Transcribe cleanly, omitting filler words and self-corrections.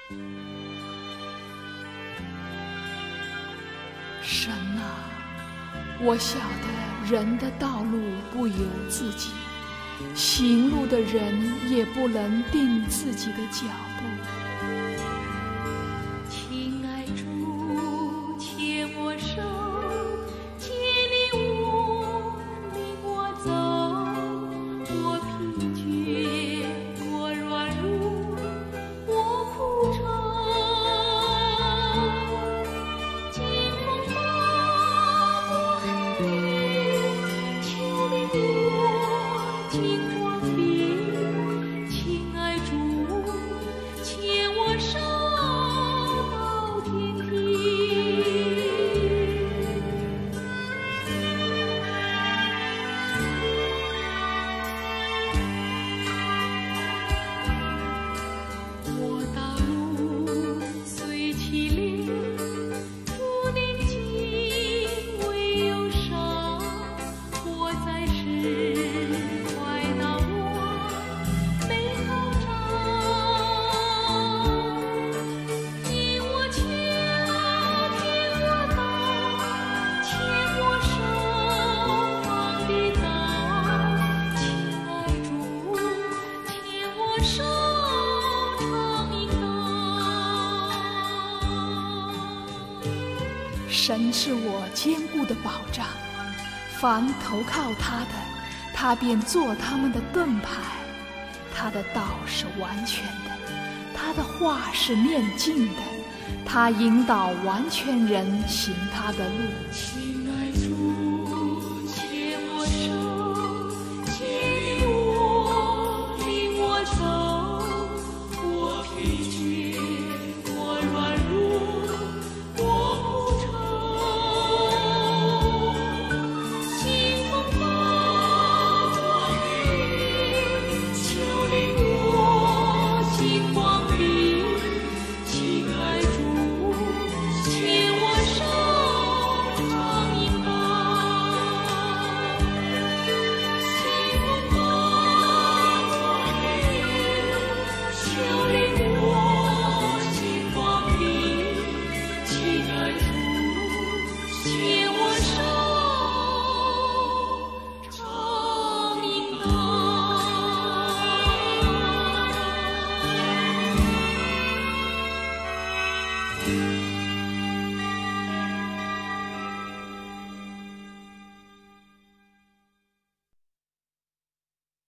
神啊，我晓得人的道路不由自己，行路的人也不能定自己的脚步。 亲爱主，牵我手，牵领我走，我疲倦，我软弱，我苦愁。经风暴，过黑夜，求领我经光明。亲爱主，牵我手到天庭。我道路虽凄烈，主宁静为忧伤。我在世怀恼我美好长。引我桥，替我道，牵我手，放地道。亲爱主，牵我手，常引导。 神是我坚固的保障，凡投靠他的，他便做他们的盾牌。他的道是完全的，他的话是念尽的，他引导完全人行他的路。